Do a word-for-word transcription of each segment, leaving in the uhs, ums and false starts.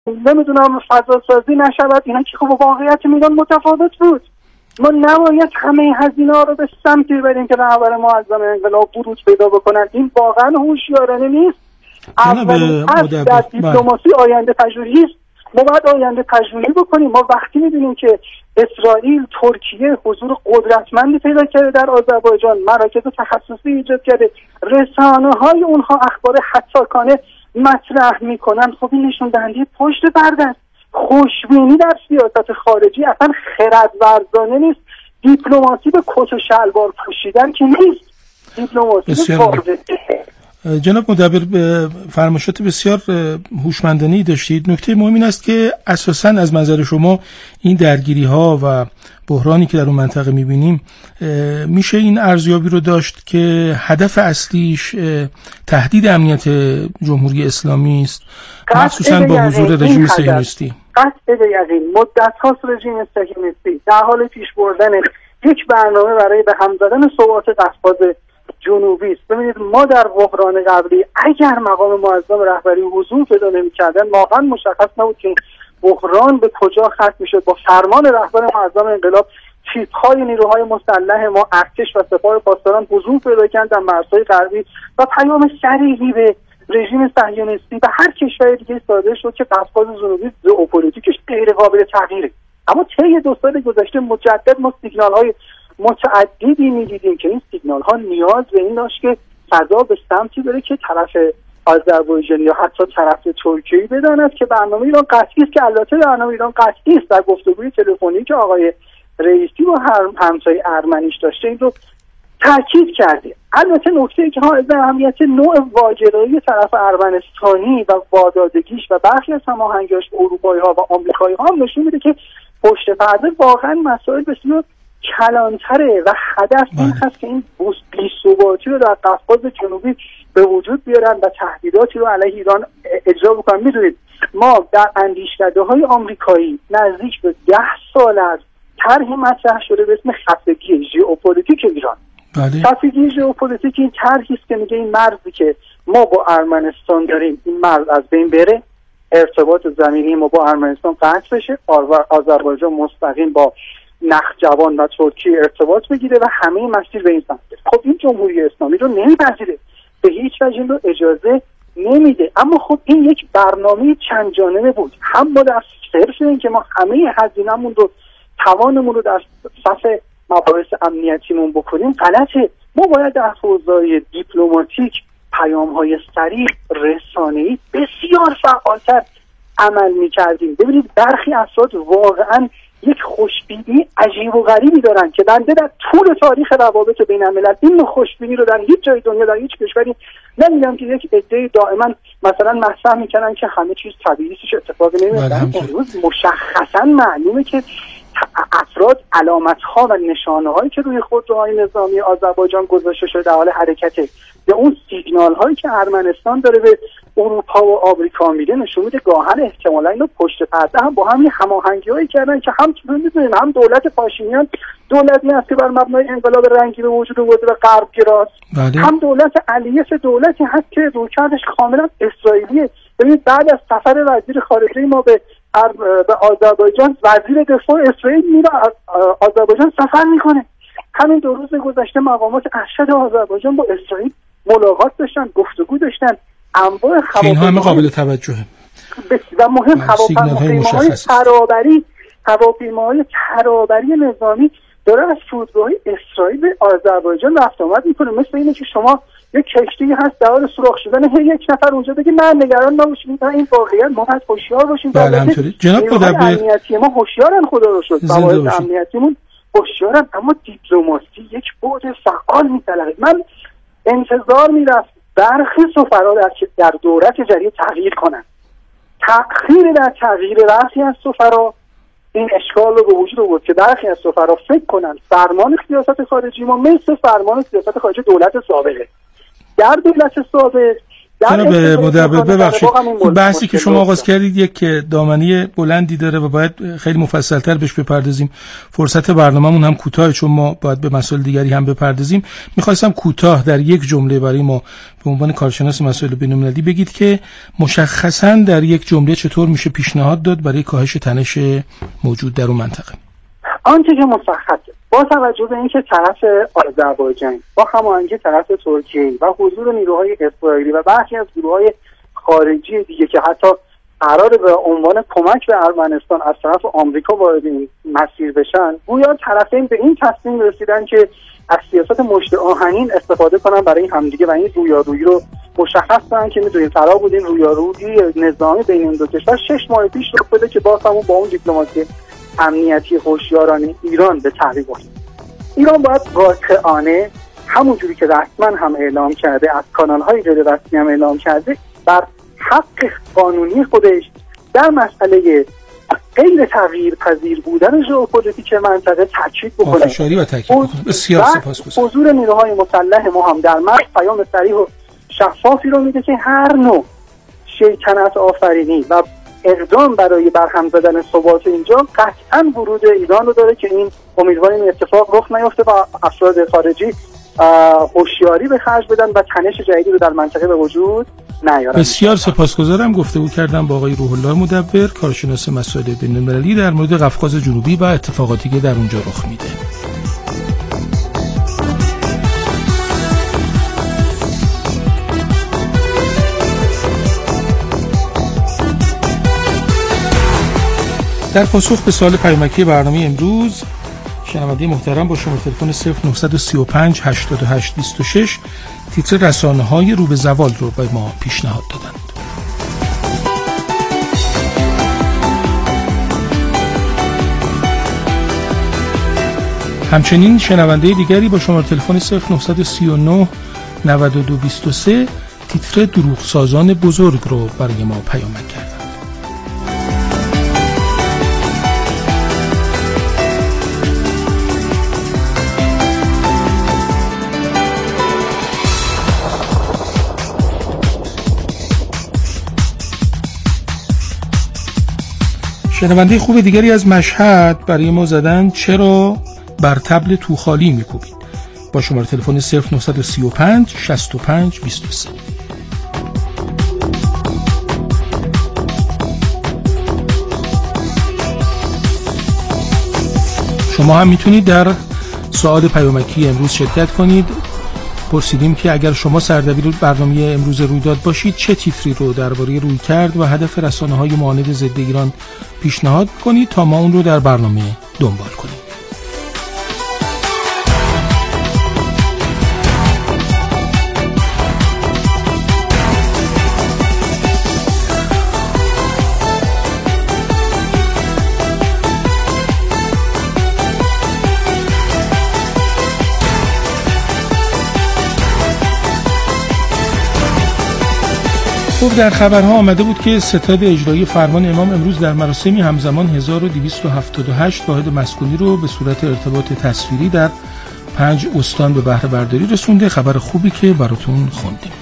نمیدونم فضا سازی نشود، اینا که خب واقعیت میدان متفاوت بود. ما نباید همه هزینه ها رو به سمتی ببریم که رهبر معظم انقلاب ورود پیدا بکنن. این واقعا هوشیارانه نیست. اولین اصل در دیپلماسی آینده پژوهی است. ما باید آینده پژوهی بکنیم. ما وقتی می‌بینیم که اسرائیل، ترکیه حضور قدرتمندی پیدا کرده در آذربایجان، مراکز تخصصی ایجاد کرده، رسانه‌های اونها اخبار حساسانه مطرح میکنن، خب این نشون دهنده پشت پرده است. خوشبینی در سیاست خارجی اصلا خردورزانه نیست. دیپلماسی به کت و شلوار پوشیدن که نیست. دیپلماسی واضحه. جناب مدبر، فرمایشات بسیار هوشمندانه‌ای داشتید. نکته مهم این است که اساساً از منظر شما این درگیری‌ها و بحرانی که در اون منطقه می‌بینیم میشه این ارزیابی رو داشت که هدف اصلیش تهدید امنیت جمهوری اسلامی است، مخصوصاً با حضور رژیم صهیونیستی. قطع به یقین مدت هاست رژیم صهیونیستی در حال پیش بردن یک برنامه برای به هم زدن ثبات قفقاز جنوبی است. ببینید ما در بحران قبلی اگر مقام معظم رهبری حضور پیدا نمی‌کردن واقعا مشخص نبود که بحران به کجا ختم می‌شد. با فرمان رهبر معظم انقلاب تیپ‌های نیروهای مسلح ما، ارتش و سپاه پاسداران حضور پیدا کردند در مرزهای غربی و پیام صریحی به رژیم صهیونیستی و هر کشور دیگه صادر شد که قفقاز جنوبی ژئوپلیتیکش غیر قابل تغییره. اما طی دو سال گذشته مجدد ما سیگنال‌های متعددی می‌دیدیم که این سیگنال‌ها نیاز به این داشت که فضا به سمتی بره که طرف آذربایجان یا حتی طرف ترکیه بداند که برنامه ایران قطعی است، که البته برنامه ایران قطعی است. در گفتگوی تلفنی که آقای رئیسی با همسایه ارمنیش داشته این رو تاکید کرده. البته نکته‌ای که حائز اهمیت نوع واگرایی طرف ارمنستانی و وادادگیش و برخی از هماهنگی‌هاش با اروپایی‌ها و آمریکایی‌ها هم نشون میده که پشت پرده واقعا مسائل بسیار کلانتره و هدف این هست که این بی‌ثباتی رو در قفقاز جنوبی به وجود بیارن و تهدیداتی رو علیه ایران اجرا بکنن. میدونید ما در اندیشکده‌های آمریکایی نزدیک به ده سال از طرحی مطرح شده به اسم خفگی ژئوپلیتیک ایران. بله. خفگی ژئوپلیتیک این طرحی است که میگه این مرزی که ما با ارمنستان داریم این مرز از بین بره، ارتباط زمینی ما با ارمنستان قطع بشه، آذربایجان مستقیم با نخجوان و ترکیه ارتباط بگیره و همه مسیر به این سمت. خب این جمهوری اسلامی رو نمیپذیره، به هیچ وجه این رو اجازه نمیده. اما خب این یک برنامه چند جانبه بود. هم ما در صرف این که ما همه هزینه‌مون رو توانمون رو در صف مباحث امنیتیمون بکنیم غلطه. ما باید در حوزه‌های دیپلماتیک پیام‌های صریح رسانه‌ای بسیار فعالتر عمل می‌کردیم. ببینید برخی افراد واقعاً یک خوشبینی عجیب و غریبی دارن که بنده در طول تاریخ روابط بین الملل این خوشبینی رو در هیچ جای دنیا در هیچ کشوری ندیدم که یک عده دائما مثلا مطرح میکنن که همه چیز طبیعی است، اتفاقی نمیفته. امروز مشخصا معلومه که افراد علامت‌ها و نشانه‌هایی که روی خودروهای نظامی آذربایجان گذاشته شده در حال حرکته یا اون سیگنال‌هایی که ارمنستان داره به اروپا و آمریکا میده نشون میده گاهن احتمالاً اینو پشت پرده هم با هم هماهنگی‌هایی کردن که هم می‌دونیم هم دولت پاشینیان دولتی هست که بر مبنای انقلاب رنگی به وجود آورده و غربگراست، هم دولت علیف دولتی هست که رویکردش کاملا اسرائیلیه. ببینید بعد از سفر وزیر خارجه ما به به آذربایجان وزیر دفاع اسرائیل میره آذربایجان سفر میکنه. همین دو روز گذشته مقامات ارشد آذربایجان با اسرائیل ملاقات داشتن، گفتگو داشتن. انواع هواپیماهای قابل توجهه و مهم هواپیماهای ترابری هواپیماهای ترابری نظامی داره از فرودگاه‌های اسرائیل به آذربایجان رفت آمد میکنه. مثل اینه که شما یک کشتی هست در حال سوراخ شدن، هی یک نفر اونجا بگه نه نگران نباشید، این واقعیت ما باید هوشیار باشیم. بله همینطوری جناب مدبر، امنیتی ما هوشیارن، خدا رو شکر قواعد امنیتیمون هوشیارن، اما دیپلماسی یک بعد فعال می‌طلبه. من انتظار می‌رفت برخی سفرا در در دولت جدید تغییر کنن. تأخیر در تغییر برخی از سفرا این اشکال رو به وجود آورد که برخی از سفرا فکر کنن فرمان سیاست خارجی ما مثل فرمان سیاست خارجی دولت سابقه. در دولت سابق جناب مدبر ببخشید بحثی که شما آغاز کردید یک دامنه بلندی داره و باید خیلی مفصل‌تر بهش بپردازیم. فرصت برنامه‌مون هم کوتاه چون ما باید به مسائل دیگری هم بپردازیم. می‌خواستم کوتاه در یک جمله برای ما به عنوان کارشناس مسائل بین‌المللی بگید که مشخصاً در یک جمله چطور میشه پیشنهاد داد برای کاهش تنش موجود در اون منطقه. آنچه که مشخصه با توجه به اینکه طرف آذربایجان با هماهنگی طرف ترکیه و حضور نیروهای اسرائیلی و برخی از گروه‌های خارجی دیگه که حتی قراره به عنوان کمک به ارمنستان از طرف آمریکا وارد این مسیر بشن، گویا طرفین به این تصمیم رسیدن که از سیاست مشت آهنین استفاده کنن برای همدیگه و این رویارویی رو مشخص کنن که میدونید قرار بود این رویارویی نظامی بین این دو کشور شش ماه پیش رخ بده که باز هم با اون دیپلماسی امنیتی هوشیارانه ایران به تحریک افتاد. ایران باید واقعانه همونجوری که رسما هم اعلام کرده، از کانال‌های غیر رسمی هم اعلام کرده، بر حق قانونی خودش در مسئله غیر تغییر پذیر بودن ژئوپلیتیک منطقه تاکید بکنه. پافشاری و تاکید بکنه. بسیار سپاسگزارم. حضور نیروهای مسلح ما هم در مرز پیام صریح و شفافی رو میده که هر نوع شیطنت آفرینی و اقدام برای برهم زدن ثبات اینجا قطعاً ورود ایران رو داره که این امیدواریم اتفاق رخ نیفته و افراد خارجی هوشیاری به خرج بدن و تنش جدیدی رو در منطقه به وجود نیارن. بسیار سپاسگزارم. گفتگو کردم با آقای روح الله مدبر، کارشناس مسائل بین‌المللی، در مورد قفقاز جنوبی و اتفاقاتی که در اونجا رخ میده. در پاسخ به سوال پیامکی برنامه امروز، شنونده محترم با شماره تلفن صفر نه سه پنج هشتاد و هشت بیست و شش تیتر رسانه‌های رو به زوال رو به ما پیشنهاد دادند. همچنین شنونده دیگری با شماره تلفن صفر نه سه نه نود و دو بیست و سه تیتر دروغسازان بزرگ رو برای ما پیامک کردند. شنونده خوب دیگری از مشهد برای ما زدن چرا بر طبل توخالی میکوبید؟ با شماره تلفن صفر نه سه پنج شصت و پنج بیست و سه. شما هم میتونید در سوال پیامکی امروز شرکت کنید. پرسیدیم که اگر شما سردبیر برنامه امروز رویداد باشید چه تیتری رو درباره رویکرد و هدف رسانه‌های معاند ضد ایران پیشنهاد کنید تا ما اون رو در برنامه دنبال کنیم. خب در خبرها آمده بود که ستاد اجرایی فرمان امام امروز در مراسمی همزمان هزار و دویست و هفتاد و هشت واحد مسکونی رو به صورت ارتباط تصویری در پنج استان به بهره برداری رسونده. خبر خوبی که براتون خوندیم.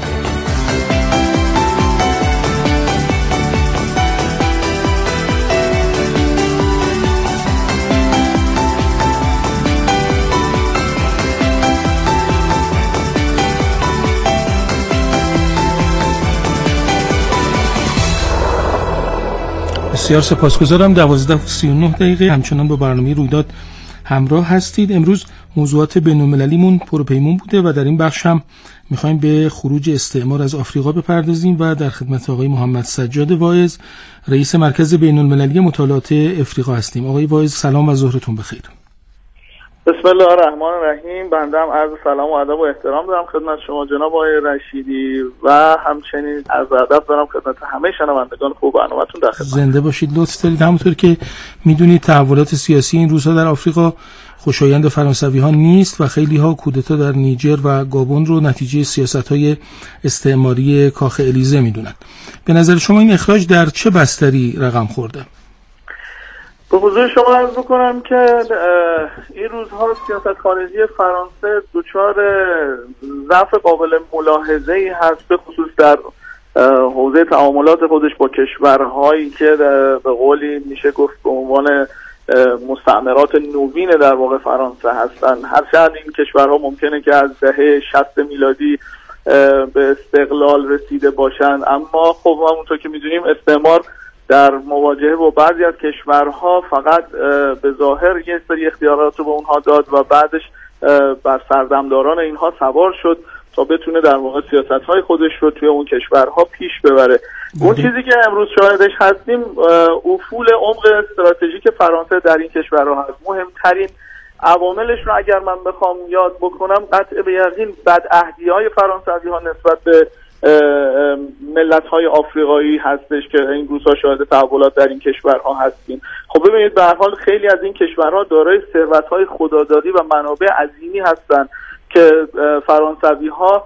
بسیار سپاسگزارم. دوازده و سی و نه دقیقه همچنان با برنامه رویداد همراه هستید. امروز موضوعات بین‌المللیمون پرپیمون بوده و در این بخش هم میخوایم به خروج استعمار از آفریقا بپردازیم و در خدمت آقای محمد سجاد واعظ، رئیس مرکز بین‌المللی مطالعات افریقا هستیم. آقای واعظ سلام و ظهرتون بخیر. بسم الله الرحمن الرحیم. بنده هم عرض سلام و ادب و احترام دارم خدمت شما جناب آقای رشیدی و همچنین عرض ادب دارم خدمت همه شنوندگان خوب برنامه‌تون در خدمت. زنده باشید. لطف دارید. همونطور که میدونید تحولات سیاسی این روزها در آفریقا خوشایند فرانسوی‌ها نیست و خیلی‌ها کودتا در نیجر و گابون رو نتیجه سیاست‌های استعماری کاخ الیزه میدونن. به نظر شما این اخراج در چه بستری رقم خورده؟ به حضور شما عرض بکنم که این روزها سیاست خارجی فرانسه دچار ضعف قابل ملاحظه‌ای هست، به خصوص در حوزه تعاملات خودش با کشورهایی که به قولی میشه گفت به عنوان مستعمرات نوین در واقع فرانسه هستند. هرچند این کشورها ممکنه که از دهه شصت میلادی به استقلال رسیده باشند، اما خب همونطور که میدونیم استعمار در مواجهه با بعضی از کشورها فقط به ظاهر یه سری اختیارات رو به اونها داد و بعدش بر سردمداران اینها سوار شد تا بتونه در واقع سیاست‌های خودش رو توی اون کشورها پیش ببره. اون چیزی که امروز شاهدش هستیم افول عمق استراتژیک فرانسه در این کشورها هست. مهمترین عواملش رو اگر من بخوام یاد بکنم، قطع به یقین بدعهدی‌های فرانسوی‌ها نسبت به ملت‌های آفریقایی هستش که این روزها شاهد تحولات در این کشورها هستیم. خب ببینید به هر حال خیلی از این کشورها دارای ثروت‌های خدادادی و منابع عظیمی هستند که فرانسوی‌ها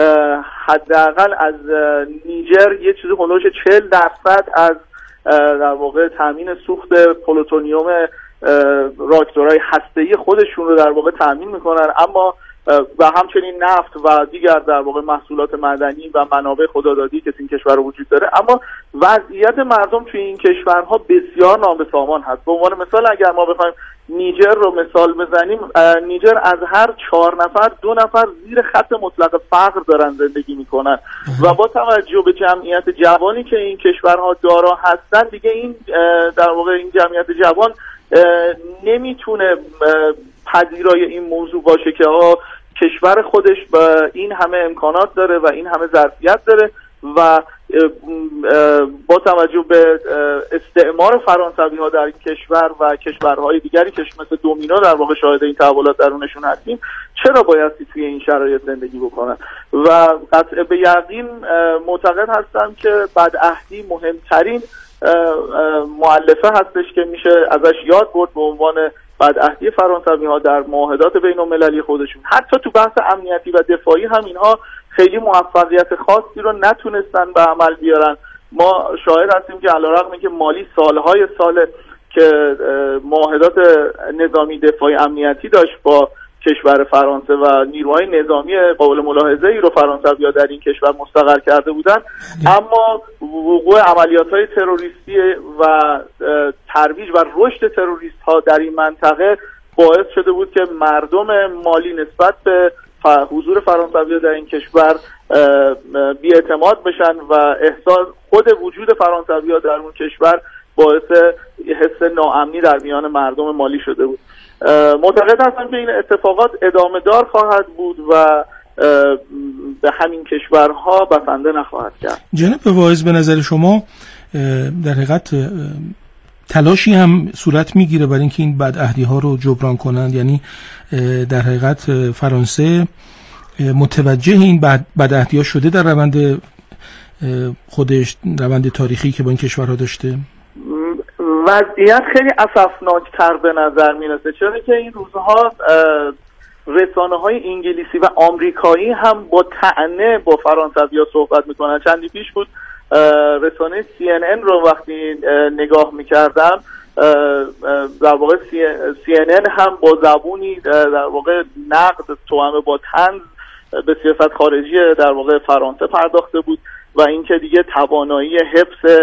حداقل از نیجر یه چیزی هولوش چهل درصد از در واقع تامین سوخت پلوتونیوم راکتورهای هسته‌ای خودشون رو در واقع تامین میکنن، اما و همچنین نفت و دیگر در واقع محصولات معدنی و منابع خدادادی که این کشور وجود داره. اما وضعیت مردم توی این کشورها بسیار نابسامان هست. به عنوان مثال اگر ما بخوایم نیجر رو مثال بزنیم، نیجر از هر چهار نفر دو نفر زیر خط مطلق فقر دارن زندگی میکنن و با توجه به جمعیت جوانی که این کشورها دارا هستن، دیگه این در واقع این جمعیت جوان نمیتونه پذیرای این موضوع باشه که آقا کشور خودش با این همه امکانات داره و این همه ظرفیت داره و با توجه به استعمار فرانسوی ها در این کشور و کشورهای دیگری که مثل دومینو در واقع شاهد این تحولات درونشون هستیم، چرا بایستی توی این شرایط زندگی بکنن؟ و قطع به یقین معتقد هستم که بدعهدی مهمترین مؤلفه هستش که میشه ازش یاد برد به عنوان بدعهدی فرانسوی ها در معاهدات بین المللی خودشون. حتی تو بحث امنیتی و دفاعی هم اینها خیلی موفقیت خاصی رو نتونستن به عمل بیارن. ما شاهد هستیم که علیرغم اینکه مالی سالهای سال که معاهدات نظامی دفاعی امنیتی داشت با کشور فرانسه و نیروهای نظامی قابل ملاحظه ای رو فرانسوی‌ها در این کشور مستقر کرده بودن، اما وقوع عملیات‌های تروریستی و ترویج و رشد تروریست‌ها در این منطقه باعث شده بود که مردم مالی نسبت به حضور فرانسوی‌ها در این کشور بی‌اعتماد بشن و احساس خود وجود فرانسوی‌ها در اون کشور باعث حس ناامنی در میان مردم مالی شده بود. معتقد هستم که این اتفاقات ادامه دار خواهد بود و به همین کشورها بسنده نخواهد کرد. جناب واعظ، به نظر شما در حقیقت تلاشی هم صورت میگیره برای اینکه این بدعهدی ها رو جبران کنند؟ یعنی در حقیقت فرانسه متوجه این بدعهدی ها شده در روند خودش، روند تاریخی که با این کشورها داشته؟ وضعیت خیلی اسفناکتر به نظر میرسه، چرا که این روزها رسانه های انگلیسی و آمریکایی هم با طعنه با فرانسوی‌ها صحبت میکنن. چندی پیش بود رسانه سی ان ان رو وقتی نگاه میکردم، در واقع سی ان ان هم با زبونی در واقع نقد توأم با طنز به سیاست خارجی در واقع فرانسه پرداخته بود و اینکه دیگه توانایی حفظ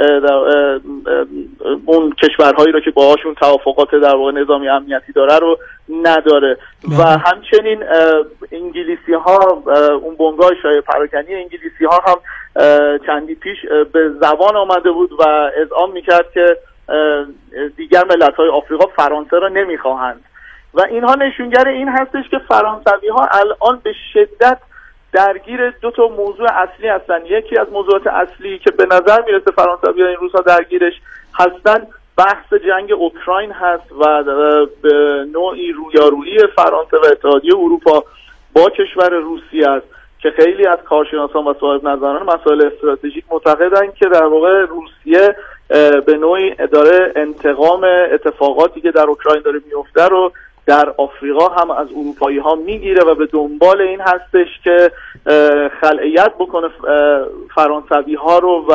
اون کشورهایی رو که باهاشون توافقات در واقع نظامی امنیتی داره رو نداره. و همچنین انگلیسی ها، اون بنگاه شایع پراکنی انگلیسی ها هم چندی پیش به زبان آمده بود و اذعان میکرد که دیگر ملت های آفریقا فرانسه را نمیخواهند و اینها نشونگر این هستش که فرانسوی ها الان به شدت درگیر دو تا موضوع اصلی هستن. یکی از موضوعات اصلی که به نظر میرسه فرانسوی‌ها این روزها درگیرش هستن بحث جنگ اوکراین هست و به نوعی رویارویی فرانسه و اتحادیه اروپا با کشور روسیه است که خیلی از کارشناسان و صاحب نظران مسائل استراتژیک معتقدند که در واقع روسیه به نوعی داره انتقام اتفاقاتی که در اوکراین داره میفته رو در آفریقا هم از اروپایی ها میگیره و به دنبال این هستش که خلعیت بکنه فرانسوی ها رو و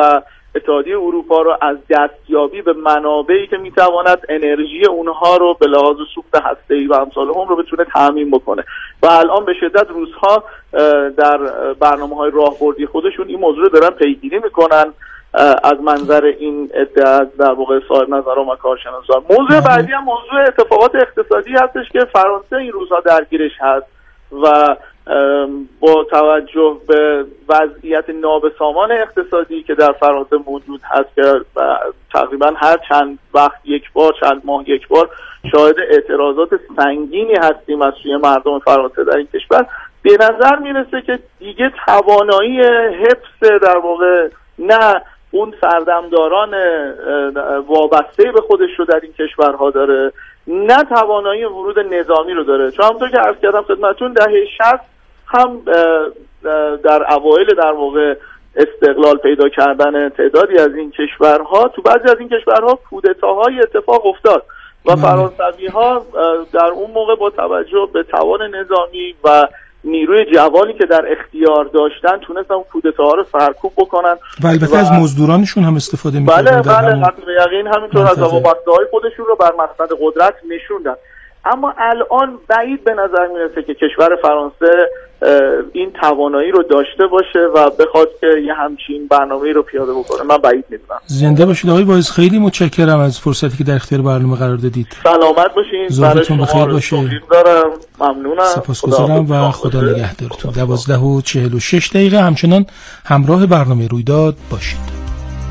اتحادیه اروپا رو از دستیابی به منابعی که میتواند انرژی اونها رو به لحاظ سوخت هسته‌ای و امثال هم رو بتونه تامین بکنه و الان به شدت روس‌ها در برنامه‌های راهبردی خودشون این موضوع رو دارن پیگیری میکنن از منظر این ادعا در واقع صاحب نظران و کارشناسان. موضوع بعدی هم موضوع اتفاقات اقتصادی هستش که فرانسه این روزها درگیرش هست و با توجه به وضعیت نابسامان اقتصادی که در فرانسه موجود هست که تقریبا هر چند وقت یک بار چند ماه یک بار شاهد اعتراضات سنگینی هستیم از سوی مردم فرانسه در این کشور، به نظر میرسه که دیگه توانایی حفظ در واقع نه اون سردمداران وابسته به خودش رو در این کشورها داره، نه توانایی ورود نظامی رو داره. چون همونطور که عرض کردم خدمتتون دهه شصت هم در اوایل در واقع استقلال پیدا کردن تعدادی از این کشورها تو بعضی از این کشورها کودتاهای اتفاق افتاد و فرانسوی‌ها در اون موقع با توجه به توان نظامی و نیروی جوانی که در اختیار داشتن تونستن کودتاها رو سرکوب بکنن و البته از مزدورانشون هم استفاده می‌کردن. بله بله حتی به یقین همینطور از وابسته‌های خودشون رو بر مقصد قدرت نشوندن. اما الان بعید به نظر میرسه که کشور فرانسه این توانایی رو داشته باشه و بخواد که یه همچین برنامه‌ای رو پیاده بکنه. من بعید می‌دونم. زنده باشید آقای واعظ، خیلی متشکرم از فرصتی که در اختیار برنامه قرار دادید. سلامت باشین. ظهرتون بخیر باشه. دارم. ممنونم. سپاسگزارم و خدا نگهدارتون. دوازده و چهل و شش دقیقه همچنان همراه برنامه رویداد باشید.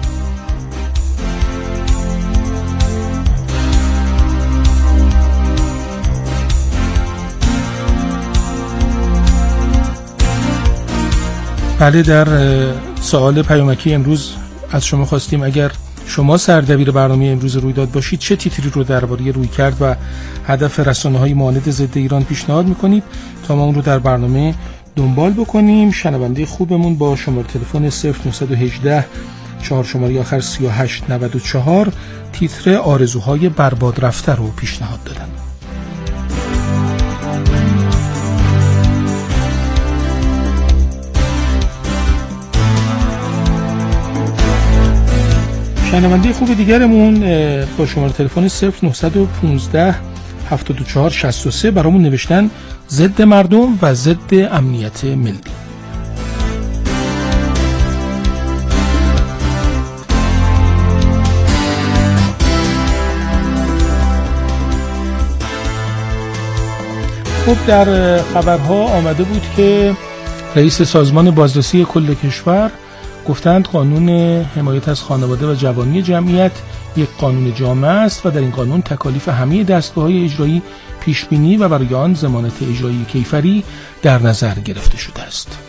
بله، در سوال پیامکی امروز از شما خواستیم اگر شما سردبیر برنامه امروز رویداد باشید چه تیتری رو درباره رویکرد و هدف رسانه‌های معاند ضد ایران پیشنهاد می‌کنید تا ما اون رو در برنامه دنبال بکنیم. شنونده خوبمون با شماره تلفن صفر نه یک هشت چهار شماره آخر سی و هشت نود و چهار تیتر آرزوهای برباد رفته رو پیشنهاد دادن. شنونده خوب دیگرمون با شماره تلفن صفر نه یک پنج هفتاد و چهار شصت و سه برامون نوشتن ضد مردم و ضد امنیت ملی. خب در خبرها آمده بود که رئیس سازمان بازرسی کل کشور گفتند قانون حمایت از خانواده و جوانی جمعیت یک قانون جامع است و در این قانون تکالیف همه دستگاه‌های اجرایی پیش بینی و برای آن ضمانت اجرایی کیفری در نظر گرفته شده است.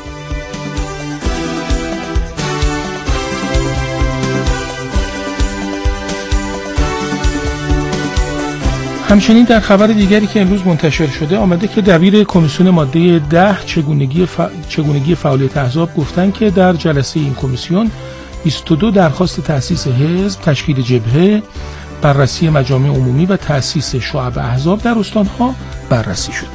همچنین در خبر دیگری که امروز منتشر شده آمده که دبیر کمیسیون ماده ده چگونگی, ف... چگونگی فعالیت احزاب گفتند که در جلسه این کمیسیون بیست و دو درخواست تأسیس حزب، تشکیل جبهه، بررسی مجامع عمومی و تأسیس شعب احزاب در استانها بررسی شده.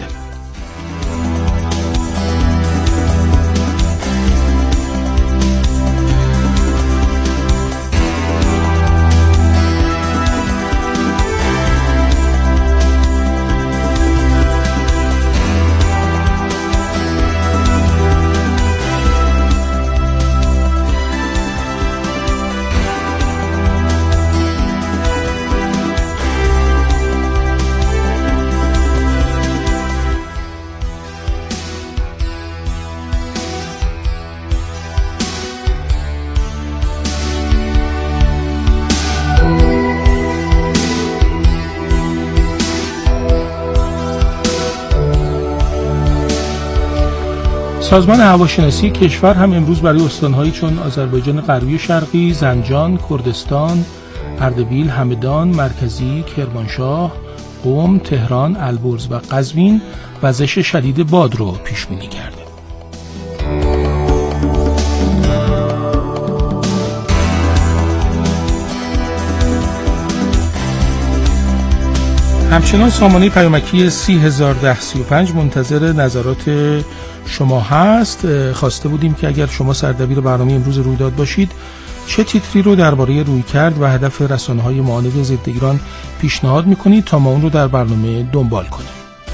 سازمان هواشناسی کشور هم امروز برای استان‌هایی چون آذربایجان غربی شرقی، زنجان، کردستان، اردبیل، همدان، مرکزی، کرمانشاه، قم، تهران، البرز و قزوین وزش شدید باد رو پیش بینی کرده. همچنان سامانه پیامکی سی هزار و ده سی و پنج منتظر نظرات شما هست. خواسته بودیم که اگر شما سردبیر برنامه امروز رویداد باشید چه تیتری رو درباره رویکرد و هدف رسانه‌های معاند ضد ایران پیشنهاد می‌کنید تا ما اون رو در برنامه دنبال کنیم.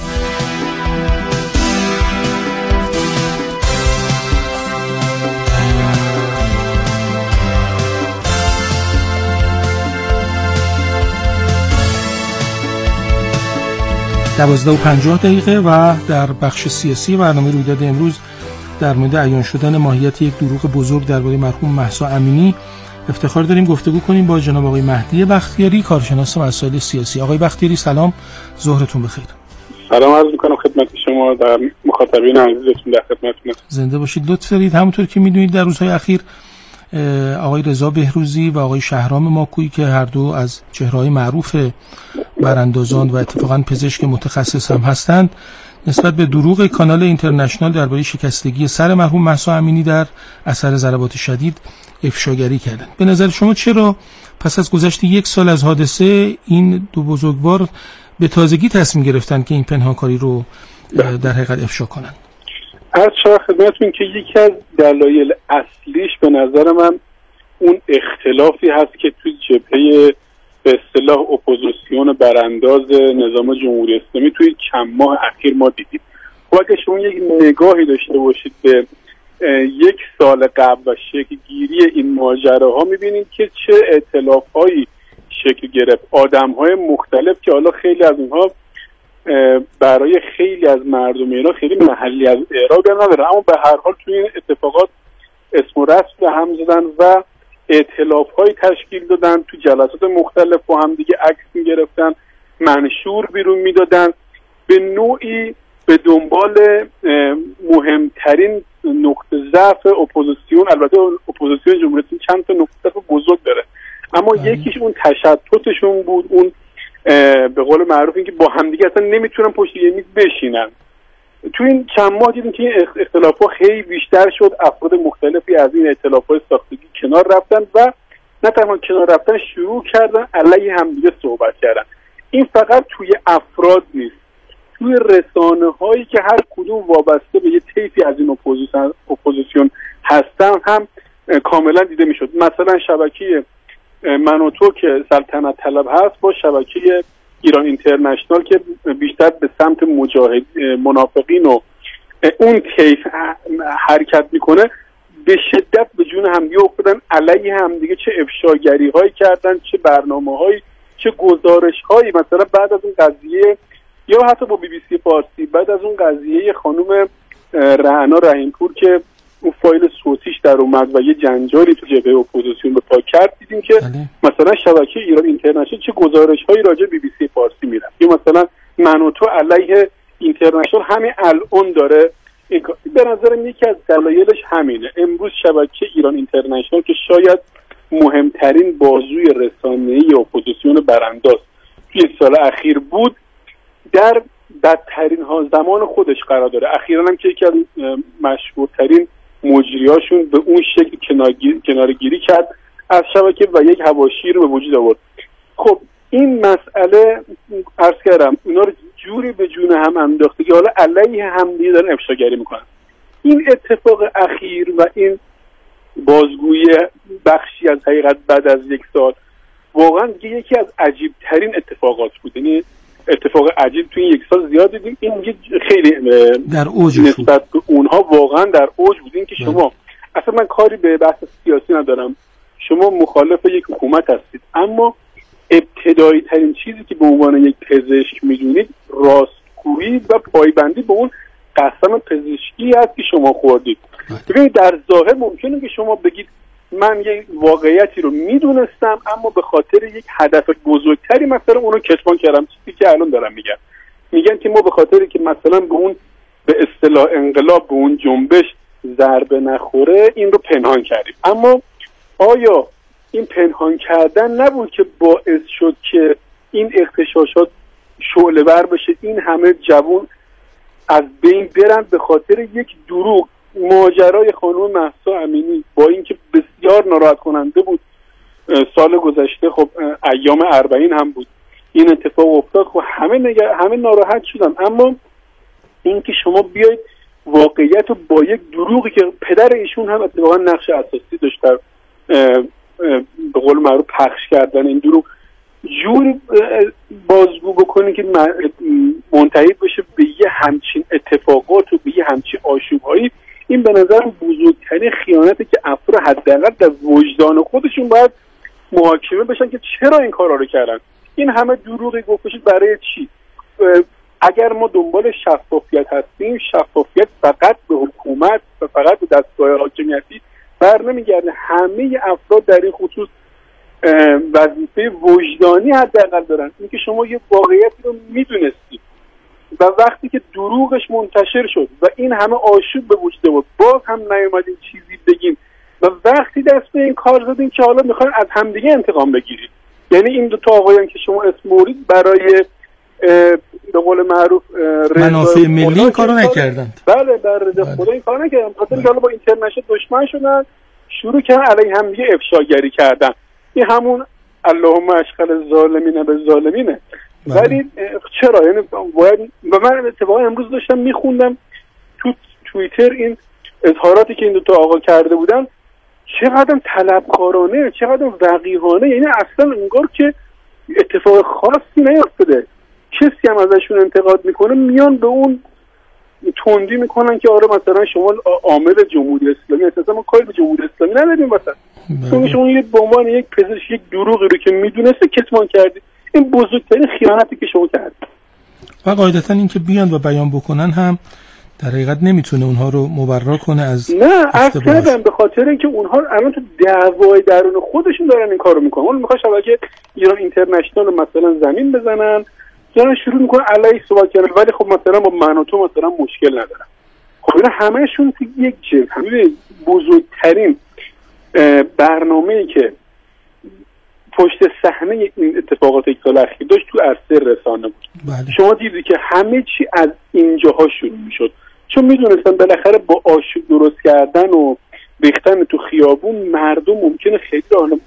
دوازده و پنجاه دقیقه و در بخش سیاسی برنامه رویداد امروز در مورد عیان شدن ماهیت یک دروغ بزرگ درباره مرحوم مهسا امینی افتخار داریم گفتگو کنیم با جناب آقای مهدی بختیاری، کارشناس مسائل سیاسی. آقای بختیاری سلام، ظهرتون بخیر. سلام عرض می‌کنم خدمت شما در مخاطبین عزیزتون، در خدمتتونم. زنده باشید. لطف دارید همونطور که می‌دونید در روزهای اخیر آقای رضا بهروزی و آقای شهرام ماکویی که هر دو از چهره‌های معروف براندازان و اتفاقاً پزشک متخصص هم هستند، نسبت به دروغ کانال اینترنشنال درباره شکستگی سر مرحوم مهسا امینی در اثر ضربات شدید افشاگری کردند. به نظر شما چرا پس از گذشت یک سال از حادثه این دو بزرگوار به تازگی تصمیم گرفتن که این پنهانکاری رو در حقیقت افشا کنند؟ عرض شما خدمتتون که یکی از دلایل اصلیش به نظر من اون اختلافی هست که توی جبهه به اصطلاح اپوزیسیون برانداز نظام جمهوری اسلامی توی چند ماه اخیر ما دیدیم. و اگه شما یک نگاهی داشته باشید به یک سال قبل و شکل گیری این ماجراها میبینید که چه ائتلاف‌هایی شکل گرفت، آدم‌های مختلف که حالا خیلی از اونها برای خیلی از مردم ایران خیلی محلی از اعراب نداره، اما به هر حال توی این اتفاقات اسم و رسم به هم زدن و ائتلاف‌هایی تشکیل دادن، تو جلسات مختلف با هم دیگه عکس می‌گرفتن، منشور بیرون میدادن، به نوعی به دنبال مهمترین نقطه ضعف اپوزیسیون. البته اپوزیسیون جمهوری اسلامی چند تا نقطه ضعف بزرگ داره، اما ام. یکیش اون تشتتشون بود، اون به قول معروف این که با همدیگه اصلا نمیتونن پشت یه میز بشینن. تو این چند ماه دیدیم که این اختلافات خیلی بیشتر شد، افراد مختلفی از این اختلافات ساختگی کنار رفتن و نه تنها کنار رفتن، شروع کردن علیه همدیگه صحبت کردن. این فقط توی افراد نیست، توی رسانه هایی که هر کدوم وابسته به یه طیفی از این اپوزیسیون اپوزیسیون هستن هم کاملا دیده میشد. مثلا شبکه من و تو که سلطنت طلب هست با شبکه ایران اینترنشنال که بیشتر به سمت مجاهد منافقین و اون طیف حرکت میکنه، به شدت به جون همدیگه افتادن، علیه همدیگه چه افشاگری هایی کردن، چه برنامه هایی، چه گزارش هایی. مثلا بعد از اون قضیه یا حتی با بی بی سی فارسی، بعد از اون قضیه خانم رعنا رحیمپور که اون فایل صوتیش در اومد و یه جنجالی تو جبهه اپوزیسیون به پا کرد، دیدیم که بله. مثلا شبکه ایران اینترنشنال چه گزارش‌هایی راجع به بی بی سی فارسی میدن، یا مثلا من و تو علیه اینترنشنال همین الان داره. به نظرم یکی از دلایلش همینه. امروز شبکه ایران اینترنشنال که شاید مهمترین بازوی رسانه‌ای اپوزیسیون برانداز توی یک سال اخیر بود، در بدترین ها زمان خودش قرار داره. اخیراً هم که یکی از مشهورترین مجریاشون به اون شکل کنارگیری کرد از شبکه و یک حواشی رو به وجود آورد. خب این مسئله عرض کردم اونا رو جوری به جون هم انداخته که حالا علیه هم دیگه دارن افشاگری میکنن. این اتفاق اخیر و این بازگویی بخشی از حقیقت بعد از یک سال واقعا یکی از عجیب ترین اتفاقات بود. یعنی اتفاق عجیب تو این یک سال زیاد دیدیم، این خیلی در اوج نسبت به اونها واقعا در اوج بود. این که شما اصلا من کاری به بحث سیاسی ندارم، شما مخالف یک حکومت هستید، اما ابتدایی ترین چیزی که به عنوان یک پزشک میدونید راستگویی و پایبندی به اون قسم پزشکی هست که شما خوردید. ببینید در ظاهر ممکنه که شما بگید من یک واقعیتی رو میدونستم اما به خاطر یک هدف بزرگتری مثلا اونو کتمان کردم، چیزی که الان دارم میگم. میگن که ما به خاطری که مثلا به اون به اصطلاح انقلاب، به اون جنبش ضربه نخوره این رو پنهان کردیم. اما آیا این پنهان کردن نبود که باعث شد که این اغتشاشات شعله ور بشه، این همه جوان از بین برن به خاطر یک دروغ؟ ماجرای خانم مهسا امینی با اینکه بسیار ناراحت کننده بود، سال گذشته خب ایام اربعین هم بود این اتفاق افتاد، خب همه نگر... همه ناراحت شدن، اما اینکه شما بیاید واقعیت رو با یک دروغی که پدر ایشون هم اتفاقا نقش اساسی داشت در به قول معروف پخش کردن این دروغ جوری بازگو بکنه که منتهی بشه به یه همچین اتفاقات و به یه همچین آشوب‌هایی. این به نظرم بزرگترین خیانته که افراد حداقل در وجدان خودشون باید محاکمه بشن که چرا این کارا رو کردن. این همه دروغی گفته شد برای چی؟ اگر ما دنبال شفافیت هستیم، شفافیت فقط به حکومت و فقط به دستگاه حاکمیتی بر نمیگرده. همه افراد در این خصوص وظیفه وجدانی حداقل دارن. اینکه شما یه واقعیتی رو میدونستید و وقتی که دروغش منتشر شد و این همه آشوب به وجود بود باز هم نیومدین چیزی بگین و وقتی دست به این کار زدین که حالا میخواین از همدیگه انتقام بگیرید. یعنی این دو تا آقایان که شما اسم مورید برای به قول معروف منافع ملی این کارو نکردند. بله در رضا خدا این کارو نکردن. خاطر اینکه حالا با اینترنت دشمن شدن، شروع کردن علیه هم دیگه افشاگری کردن. این همون اللهم اشغل ظالمین به ظالمینه. ولی چرا؟ یعنی باید و من اتفاقا امروز داشتم میخوندم تو توییتر این اظهاراتی که این دو تا آقا کرده بودن، چقدر طلبکارانه، چقدر وقیحانه. یعنی اصلا انگار که اتفاق خاصی نیفتاده. کسی هم ازشون انتقاد میکنه میان به اون تندی میکنن که آره مثلا شما عامل جمهوری اسلامی اساسا ما کاری به جمهوری اسلامی نداریم. مثلا چون شما یه به عنوان یک پزشک یک دروغی رو که میدونسته کتمان کردی. این بزرگترین خیانتی که شما کردید. و قاعدتا این که بیان و بیان بکنن هم در حقیقت نمیتونه اونها رو مبرر کنه از نه اصلا، به خاطر اینکه اونها الان تو دعوای درون خودشون دارن این کارو میکنن. اون میخواد شبکه ایران اینترنشنال رو مثلا زمین بزنن، دارن شروع میکنن علیه صحبت کردن، ولی خب مثلا با من و تو مثلا مشکل ندارن. خب اینا همهشون تو یک جنس. همین بزرگترین برنامه‌ای که پشت صحنه این اتفاقات یک سال اخیر داشت تو عرصه رسانه بود. بله. شما دیدی که همه چی از اینجاها شروع میشد، چون میدونستن بالاخره با آشوب درست کردن و ریختن تو خیابون مردم ممکنه خیلی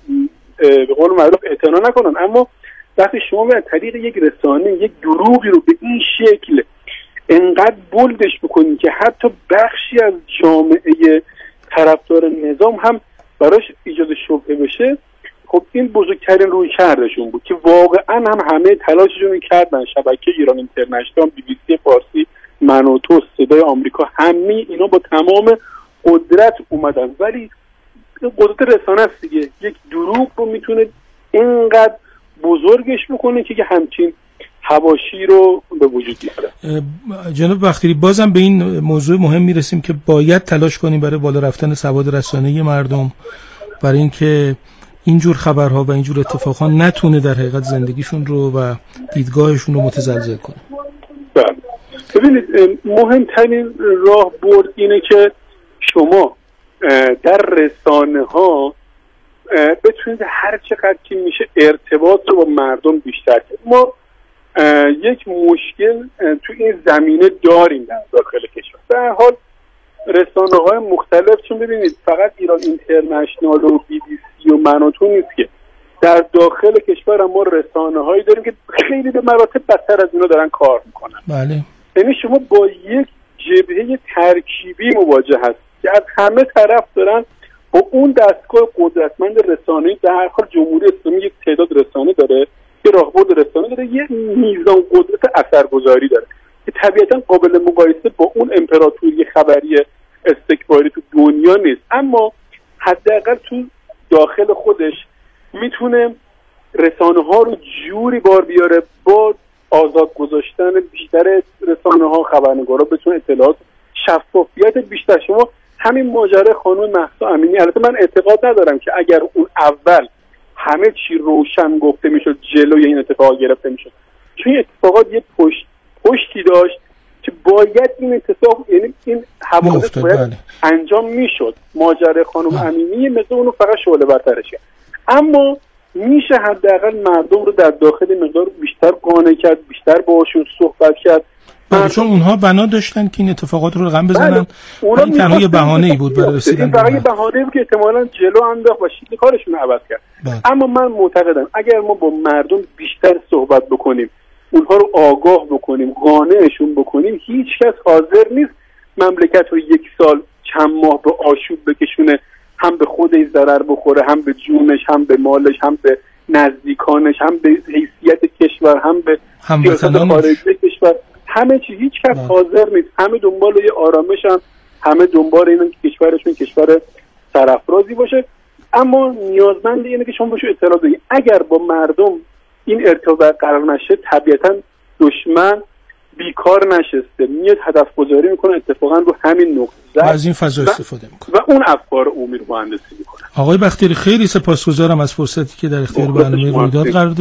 به قول معروف اعتنا نکنن، اما وقتی شما به طریق یک رسانه یک دروغی رو به این شکل انقدر بولدش بکنید که حتی بخشی از جامعه طرفدار نظام هم براش ایجاد شبهه بشه، خب این بزرگترین روی کردشون بود که واقعا هم همه تلاششون کردن. شبکه ایران اینترنشنال، بی بی سی فارسی، من و تو، صدای آمریکا، همه اینا با تمام قدرت اومدن. ولی قدرت رسانه است دیگه، یک دروغ رو میتونه اینقدر بزرگش بکنه که همچین حواشی رو به وجود بیاره. جناب بختیاری، بازم به این موضوع مهم میرسیم که باید تلاش کنیم برای بالا رفتن سواد رسانه‌ای مردم، برای اینکه اینجور خبرها و اینجور اتفاقها نتونه در حقیقت زندگیشون رو و دیدگاهشون رو متزلزل کنه. بله. ببینید مهمترین راه برد اینه که شما در رسانه ها بتونید هر چقدر که میشه ارتباط رو با مردم بیشتر کنید. ما یک مشکل تو این زمینه داریم در داخل کشور. در حال رسانه های مختلف، چون ببینید فقط ایران اینترنشنال و بی بی سی و من و تو نیست که در داخل کشور هم ما رسانه هایی داریم که خیلی به مراتب بدتر از اینا دارن کار میکنن. بله. یعنی شما با یک جبهه ترکیبی مواجه هست که از همه طرف دارن با اون دستگاه قدرتمند رسانه‌ای. در هر حال جمهوری اسلامی یک تعداد رسانه داره، یه راهبرد رسانه داره، یه میزان قدرت اثرگذاری داره که طبیعتا قابل مقایسه با اون امپراتوری خبری استکباری تو دنیا نیست، اما حداقل تو داخل خودش میتونه رسانه ها رو جوری بار بیاره با آزاد گذاشتن بیشتر رسانه ها، خبرنگارا بتونه اطلاعات، شفافیت بیشتر. شما همین ماجرای خانم مهسا امینی، البته من اعتقاد ندارم که اگر اون اول همه چی روشن گفته میشد جلوی این اتفاق گرفته میشد، چون اتفاقات یه پشت پشتی داشت که باید این اتفاق، یعنی این حوادث باید بله. انجام میشد. ماجرای خانم امینی مثل اونو فقط شعله برترش کرد، اما میشه حداقل مردم رو در داخل مقدار بیشتر قانع کرد، بیشتر باهاشون صحبت کرد. بله، چون اونها بنا داشتن که این اتفاقات رو رقم بزنن. بله. این تنها یه بهانه‌ای بود برای رسیدن به این بهانه‌ای بود که احتمالاً جلو انداخت و شکل کارشون رو عوض کرد. بله. اما من معتقدم اگر ما با مردم بیشتر صحبت بکنیم، اونها رو آگاه بکنیم، قانعشون بکنیم، هیچ کس حاضر نیست مملکت رو یک سال چند ماه به آشوب بکشونه هم به خودش ضرر بخوره، هم به جونش، هم به مالش، هم به نزدیکانش، هم به حیثیت کشور، هم به سیاست خارجی کشور. همه چی، هیچ کس حاضر نیست. همه دنبال یه آرامش هم، همه دنبال اینن که کشورشون کشور سرافرازی باشه. اما نیازمند اینه که شما بهش اعتراض کنید. اگر با مردم این ارتباط قرار نشه، طبیعتاً دشمن بیکار نشسته، میاد هدف گذاری میکنه اتفاقا رو همین نقطه و از این فضا استفاده میکنه و اون افکار عمومی رو مهندسی میکنه. آقای بختیاری خیلی سپاسگزارم از فرصتی که در اختیار برنامه رویداد قرار